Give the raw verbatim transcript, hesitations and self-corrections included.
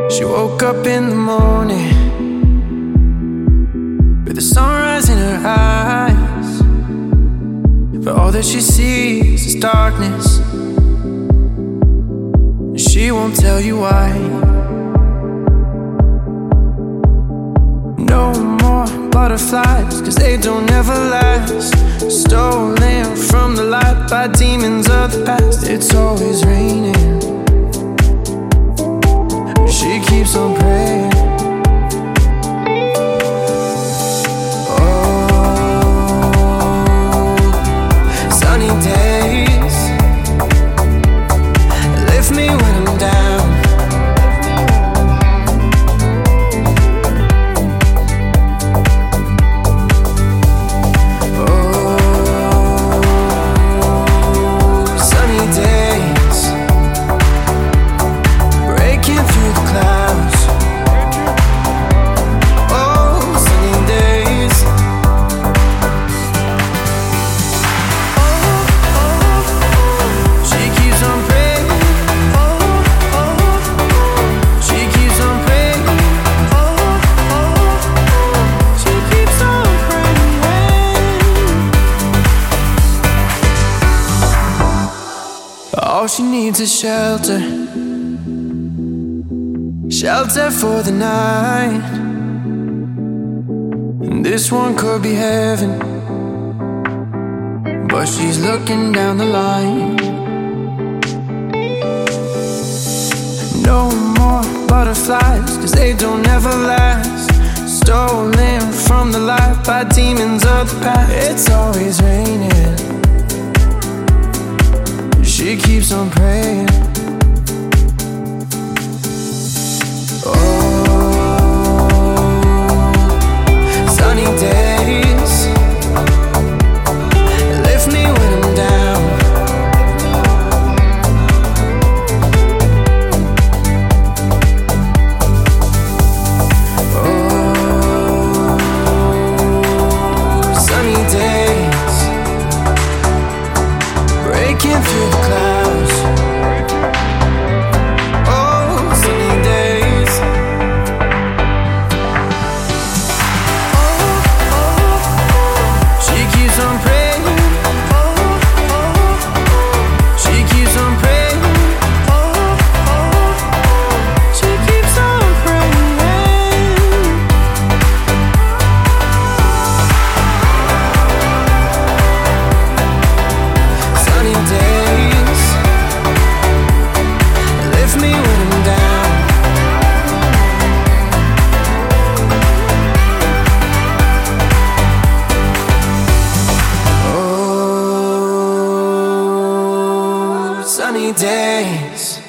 She woke up in the morning with the sunrise in her eyes, but all that she sees is darkness. She won't tell you why. No more butterflies, cause they don't ever last. Stolen from the light by demons of the past. It's always raining. She keeps on praying. Oh, sunny days lift me when I'm down. All she needs is shelter, shelter for the night. And this one could be heaven, but she's looking down the line. No more butterflies, cause they don't ever last. Stolen from the light by demons of the past. It's always raining. She keeps on praying. Oh, sunny days lift me when I'm down. Oh, sunny days breaking through the clouds. Oh, sunny days. Oh, oh, she keeps on praying. Oh, oh, she keeps on praying. Oh, oh, she keeps on praying. Sunny days lift me when I'm down. Oh, sunny days.